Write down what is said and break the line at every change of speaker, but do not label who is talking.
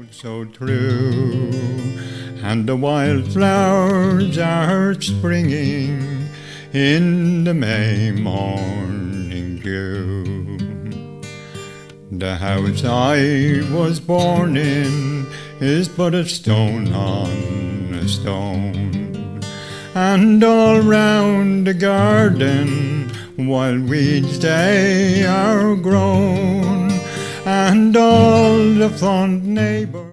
So true, and the wildflowers are springing in the May morning dew. The house I was born in is but a stone on a stone, and all round the garden wild weeds they are grown, and all the fond neighbours